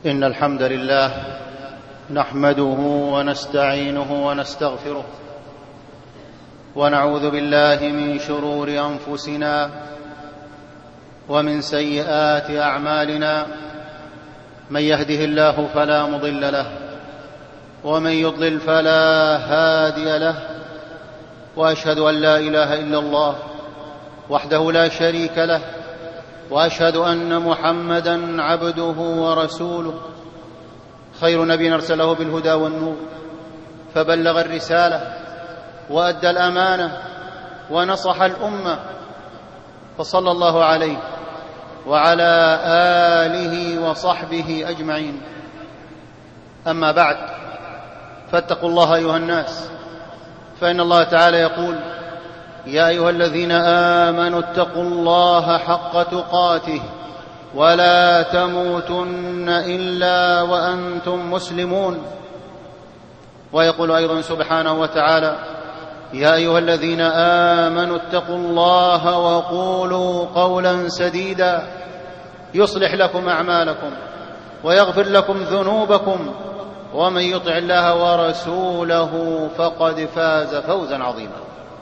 إن الحمد لله نحمده ونستعينه ونستغفره ونعوذ بالله من شرور أنفسنا ومن سيئات أعمالنا. من يهده الله فلا مضل له ومن يضلل فلا هادي له، وأشهد أن لا إله إلا الله وحده لا شريك له، وأشهد أن محمدًا عبده ورسوله، خير نبي أرسله بالهدى والنور، فبلغ الرسالة وأدى الأمانة ونصح الأمة، فصلى الله عليه وعلى آله وصحبه أجمعين. أما بعد، فاتقوا الله أيها الناس، فإن الله تعالى يقول: يا أيها الذين آمنوا اتقوا الله حق تقاته ولا تموتن إلا وأنتم مسلمون. ويقول أيضا سبحانه وتعالى: يا أيها الذين آمنوا اتقوا الله وقولوا قولا سديدا يصلح لكم أعمالكم ويغفر لكم ذنوبكم، ومن يطع الله ورسوله فقد فاز فوزا عظيما.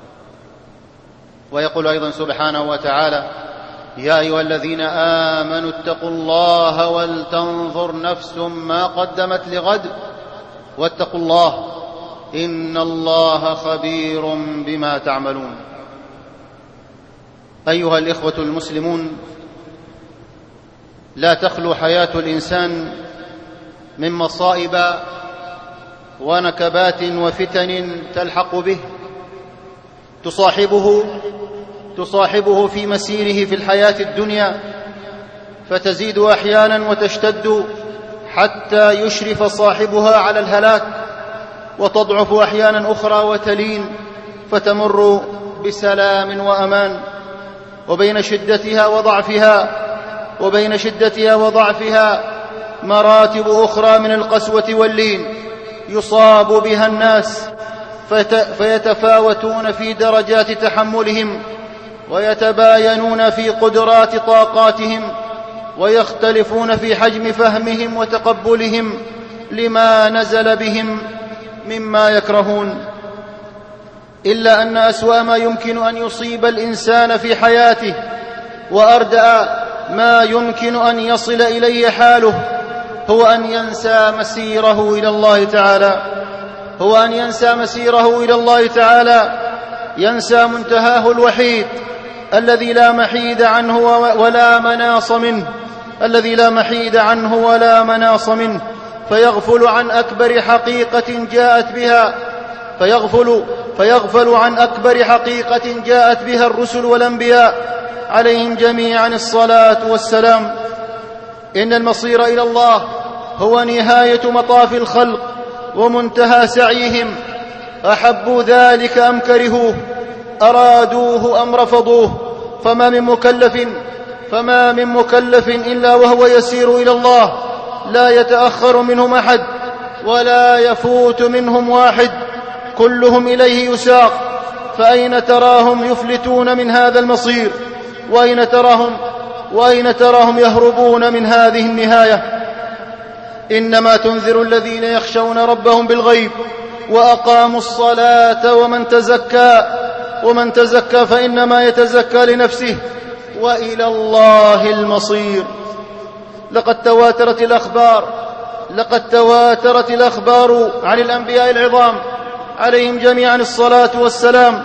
ويقول أيضا سبحانه وتعالى: يا أيها الذين آمنوا اتقوا الله ولتنظر نفس ما قدمت لغد واتقوا الله إن الله خبير بما تعملون. أيها الإخوة المسلمون، لا تخلو حياة الإنسان من مصائب ونكبات وفتن تلحق به، تصاحبه في مسيره في الحياة الدنيا، فتزيد أحيانا وتشتد حتى يشرف صاحبها على الهلاك، وتضعف أحيانا أخرى وتلين فتمر بسلام وأمان. وبين شدتها وضعفها مراتب أخرى من القسوة واللين يصاب بها الناس، فيتفاوتون في درجات تحملهم، ويتباينون في قدرات طاقاتهم، ويختلفون في حجم فهمهم وتقبلهم لما نزل بهم مما يكرهون. إلا أن أسوأ ما يمكن أن يصيب الإنسان في حياته، وأردأ ما يمكن أن يصل إليه حاله، هو أن ينسى مسيره إلى الله تعالى، ينسى منتهاه الوحيد الذي لا محيد عنه ولا مناص منه، فيغفل عن أكبر حقيقة جاءت بها الرسل والأنبياء عليهم جميعا الصلاة والسلام. إن المصير إلى الله هو نهاية مطاف الخلق ومنتهى سعيهم، أحبوا ذلك أم كرهوه، أرادوه أم رفضوه، فما من مكلف إلا وهو يسير إلى الله، لا يتأخر منهم أحد ولا يفوت منهم واحد، كلهم إليه يساق. فأين تراهم يفلتون من هذا المصير؟ وأين تراهم يهربون من هذه النهاية؟ إنما تنذر الذين يخشون ربهم بالغيب وأقاموا الصلاة ومن تزكى فإنما يتزكى لنفسه وإلى الله المصير. لقد تواترت الأخبار عن الأنبياء العظام عليهم جميعا الصلاة والسلام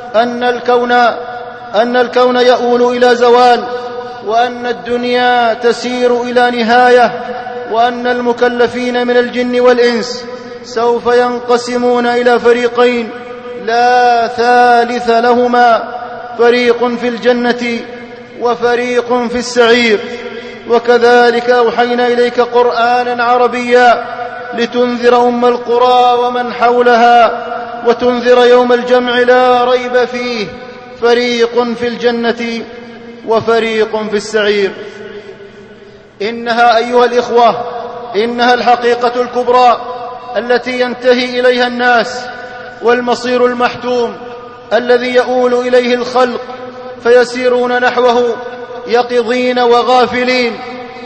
أن الكون يؤول إلى زوال، وأن الدنيا تسير إلى نهاية، وأن المكلفين من الجن والإنس سوف ينقسمون إلى فريقين لا ثالث لهما، فريق في الجنة وفريق في السعير. وكذلك أوحينا إليك قرآنا عربيا لتنذر أم القرى ومن حولها وتنذر يوم الجمع لا ريب فيه، فريق في الجنة وفريق في السعير. إنها أيها الإخوة الحقيقة الكبرى التي ينتهي إليها الناس، والمصير المحتوم الذي يؤول إليه الخلق، فيسيرون نحوه يقظين وغافلين،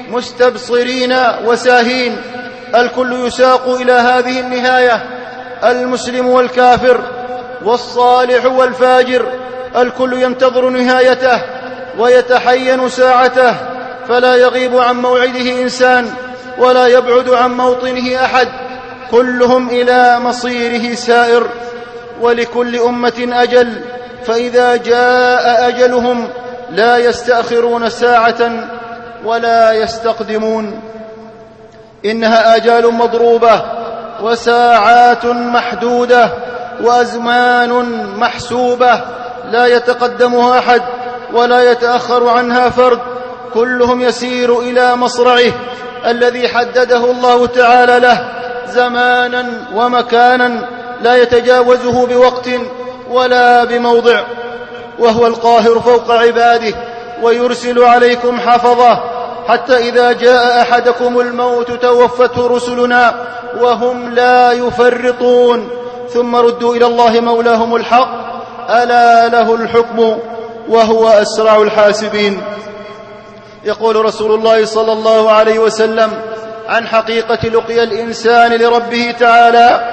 مستبصرين وساهين. الكل يساق إلى هذه النهاية، المسلم والكافر والصالح والفاجر، الكل ينتظر نهايته ويتحين ساعته، فلا يغيب عن موعده إنسان ولا يبعد عن موطنه أحد، كلهم إلى مصيره سائر. ولكل أمة أجل، فإذا جاء أجلهم لا يستأخرون ساعة ولا يستقدمون. إنها آجال مضروبة وساعات محدودة وأزمان محسوبة، لا يتقدمها أحد ولا يتأخر عنها فرد، كلهم يسير إلى مصرعه الذي حدده الله تعالى له زمانا ومكانا لا يتجاوزه بوقت ولا بموضع، وهو القاهر فوق عباده ويرسل عليكم حفظه، حتى إذا جاء أحدكم الموت توفته رسلنا وهم لا يفرطون، ثم ردوا إلى الله مولاهم الحق، ألا له الحكم وهو أسرع الحاسبين. يقول رسول الله صلى الله عليه وسلم عن حقيقة لقي الإنسان لربه تعالى: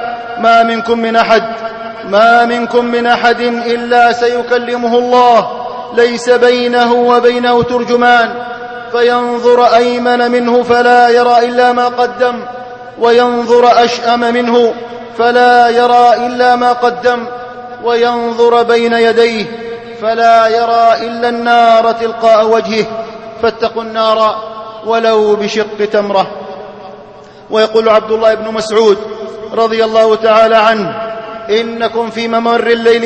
ما منكم من أحد إلا سيكلمه الله، ليس بينه وبينه ترجمان، فينظر أيمن منه فلا يرى إلا ما قدم، وينظر أشأم منه فلا يرى إلا ما قدم، وينظر بين يديه فلا يرى إلا النار تلقاء وجهه، فاتقوا النار ولو بشق تمرة. ويقول عبد الله بن مسعود رضي الله تعالى عنه: إنكم في ممر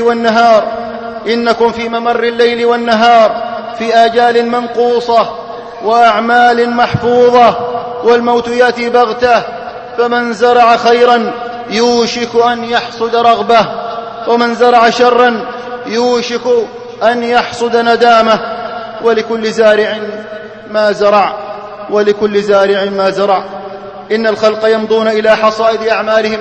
الليل والنهار في آجال منقوصة وأعمال محفوظة، والموت يأتي بغتة، فمن زرع خيرا يوشك أن يحصد رغبة، ومن زرع شرا يوشك أن يحصد ندامة، ولكل زارع ما زرع. إن الخلق يمضون إلى حصائد أعمالهم،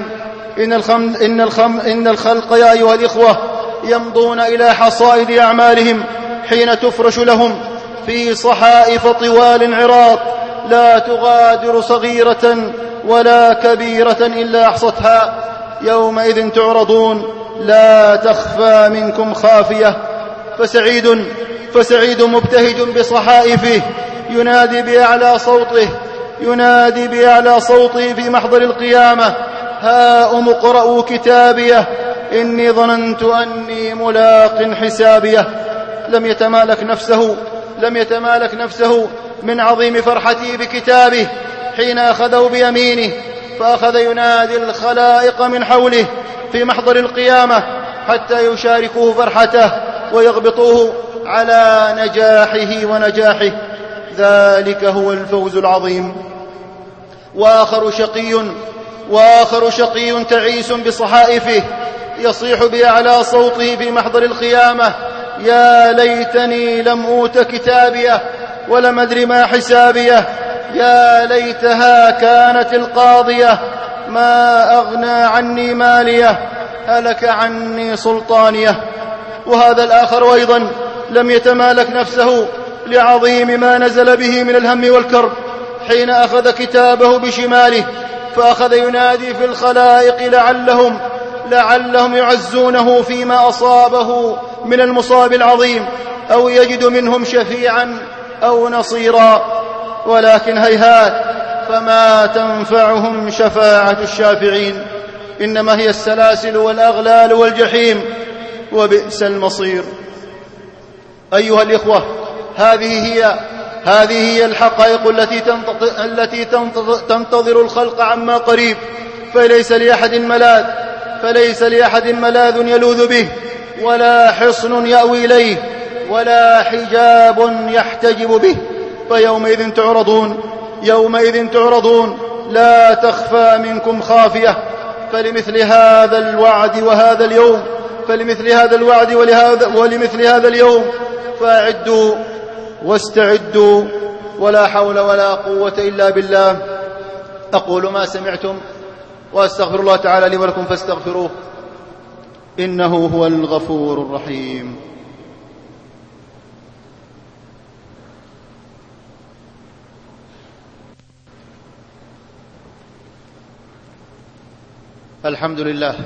إن الخلق يا أيها الإخوة يمضون إلى حصائد أعمالهم حين تفرش لهم في صحائف طوال عراض، لا تغادر صغيرة ولا كبيرة إلا أحصتها، يومئذ تعرضون لا تخفى منكم خافية. فسعيد مبتهج بصحائفه ينادي بأعلى صوته في محضر القيامة: هاؤم اقرءوا كتابيه إني ظننت أني ملاق حسابيه. لم يتمالك نفسه من عظيم فرحته بكتابه حين أخذه بيمينه، فأخذ ينادي الخلائق من حوله في محضر القيامة حتى يشاركوه فرحته ويغبطوه على نجاحه ونجاحه، ذلك هو الفوز العظيم. وآخر شقي تعيس بصحائفه يصيح بأعلى صوته في محضر القيامة: يا ليتني لم أوت كتابيه ولم أدر ما حسابيه، يا ليتها كانت القاضية، ما أغنى عني ماليه، هلك عني سلطانيه. وهذا الآخر أيضا لم يتمالك نفسه لعظيم ما نزل به من الهم والكرب، حين أخذ كتابه بشماله فأخذ ينادي في الخلائق لعلهم يعزونه فيما أصابه من المصاب العظيم، أو يجد منهم شفيعا أو نصيرا، ولكن هيهات، فما تنفعهم شفاعة الشافعين، إنما هي السلاسل والأغلال والجحيم، وبئس المصير. أيها الإخوة، هذه هي الحقائق التي تنتظر الخلق عما قريب، فليس لأحد ملاذ يلوذ به، ولا حصن يأوي إليه، ولا حجاب يحتجب به، يومئذ تعرضون لا تخفى منكم خافية. فلمثل هذا الوعد ولمثل هذا اليوم فأعدوا واستعدوا، ولا حول ولا قوة إلا بالله. أقول ما سمعتم وأستغفر الله تعالى لي ولكم فاستغفروه، إنه هو الغفور الرحيم. الحمد لله،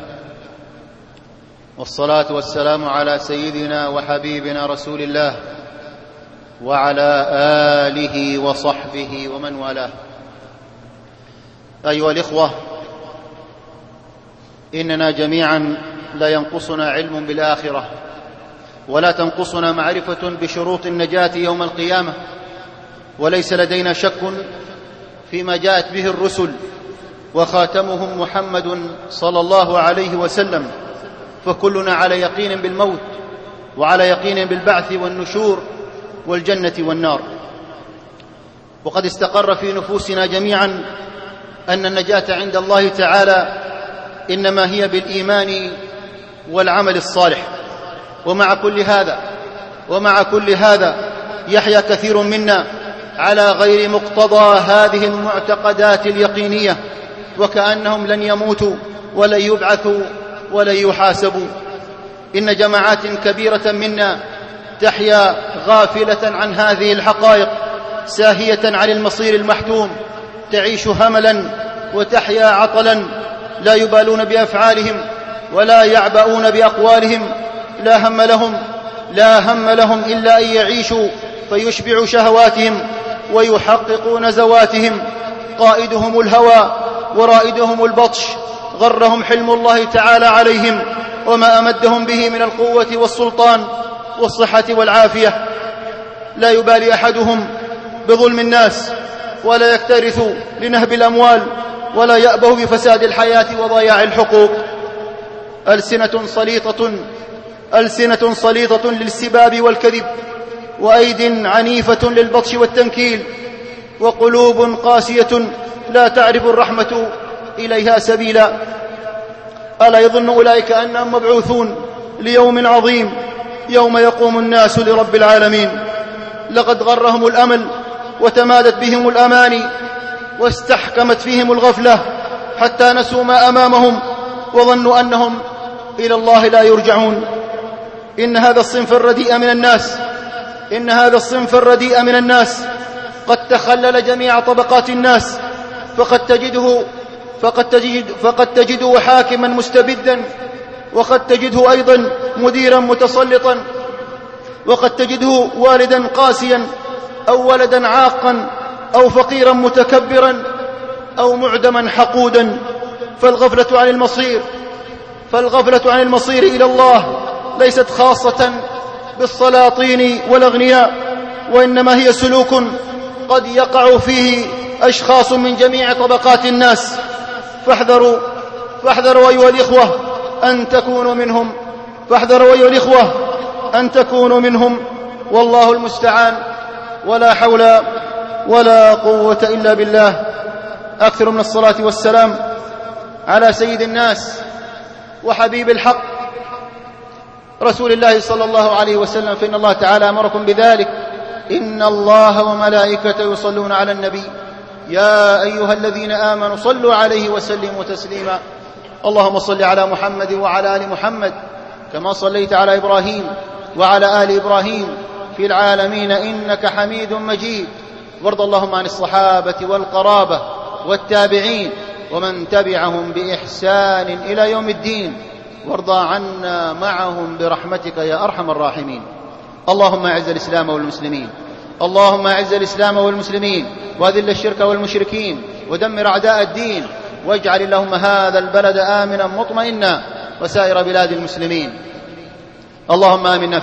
والصلاة والسلام على سيدنا وحبيبنا رسول الله وعلى آله وصحبه ومن والاه. أيها الإخوة، إننا جميعا لا ينقصنا علم بالآخرة، ولا تنقصنا معرفة بشروط النجاة يوم القيامة، وليس لدينا شك فيما جاءت به الرسل، وخاتمهم محمد صلى الله عليه وسلم، فكلنا على يقين بالموت، وعلى يقين بالبعث والنشور والجنة والنار. وقد استقر في نفوسنا جميعا أن النجاة عند الله تعالى إنما هي بالإيمان والعمل الصالح. ومع كل هذا يحيا كثير منا على غير مقتضى هذه المعتقدات اليقينية، وكأنهم لن يموتوا ولن يبعثوا ولن يحاسبوا. إن جماعات كبيرة منا تحيا غافلة عن هذه الحقائق، ساهية عن المصير المحتوم، تعيش هملا وتحيا عطلا، لا يبالون بأفعالهم ولا يعبؤون بأقوالهم. لا هم لهم إلا أن يعيشوا فيشبعوا شهواتهم ويحققوا نزواتهم. قائدهم الهوى ورائدهم البطش، غرهم حلم الله تعالى عليهم وما أمدهم به من القوة والسلطان والصحة والعافية. لا يبالي أحدهم بظلم الناس، ولا يكترث لنهب الأموال، ولا يأبه بفساد الحياة وضياع الحقوق. ألسنة صليطة للسباب والكذب، وأيد عنيفة للبطش والتنكيل، وقلوب قاسية لا تعرف الرحمة إليها سبيلا. ألا يظن أولئك أنهم مبعوثون ليوم عظيم، يوم يقوم الناس لرب العالمين؟ لقد غرهم الأمل وتمادت بهم الأماني، واستحكمت فيهم الغفلة حتى نسوا ما أمامهم وظنوا أنهم إلى الله لا يرجعون. إن هذا الصنف الرديء من الناس قد تخلل جميع طبقات الناس، فقد تجده حاكما مستبدا، وقد تجده أيضا مديرا متسلطا، وقد تجده والدا قاسيا، أو ولدا عاقا، أو فقيرا متكبرا، أو معدما حقودا. فالغفلة عن المصير إلى الله ليست خاصة بالسلاطين والأغنياء، وإنما هي سلوك قد يقع فيه أشخاص من جميع طبقات الناس. فاحذروا أيها الإخوة أن تكونوا منهم، والله المستعان، ولا حول ولا قوة إلا بالله. أكثر من الصلاة والسلام على سيد الناس وحبيب الحق رسول الله صلى الله عليه وسلم، فإن الله تعالى أمركم بذلك: إن الله وملائكته يصلون على النبي يا أيها الذين آمنوا صلوا عليه وسلموا تسليما. اللهم صل على محمد وعلى آل محمد كما صليت على إبراهيم وعلى آل إبراهيم في العالمين إنك حميد مجيد. وارض اللهم عن الصحابة والقرابة والتابعين ومن تبعهم بإحسان إلى يوم الدين، وارض عنا معهم برحمتك يا أرحم الراحمين. اللهم أعز الإسلام والمسلمين، وأذل الشرك والمشركين، ودمر أعداء الدين، واجعل اللهم هذا البلد آمنا مطمئنا وسائر بلاد المسلمين. اللهم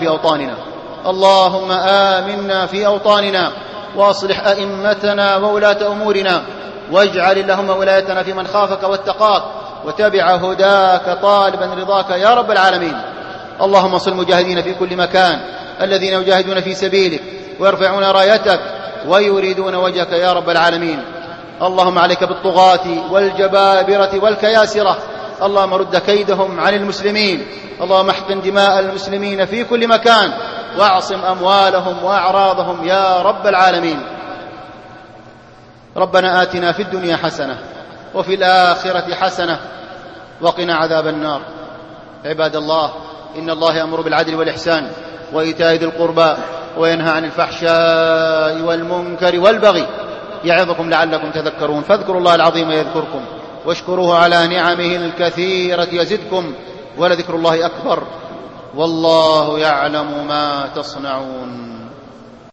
آمنا في أوطاننا، وأصلح أئمتنا وولاة أمورنا، واجعل اللهم ولايتنا في من خافك واتقاك وتبع هداك طالبا رضاك يا رب العالمين. اللهم انصر المجاهدين في كل مكان الذين يجاهدون في سبيلك ويرفعون رايتك ويريدون وجهك يا رب العالمين. اللهم عليك بالطغاة والجبابرة والكياسرة، اللهم رد كيدهم عن المسلمين. اللهم احقن دماء المسلمين في كل مكان، واعصم أموالهم وأعراضهم يا رب العالمين. ربنا آتنا في الدنيا حسنة وفي الآخرة حسنة وقنا عذاب النار. عباد الله، إن الله يأمر بالعدل والإحسان وإيتاء ذي القربى وينهى عن الفحشاء والمنكر والبغي، يعظكم لعلكم تذكرون. فاذكروا الله العظيم يذكركم، واشكروه على نعمه الكثيرة يزدكم، ولذكر الله أكبر، والله يعلم ما تصنعون.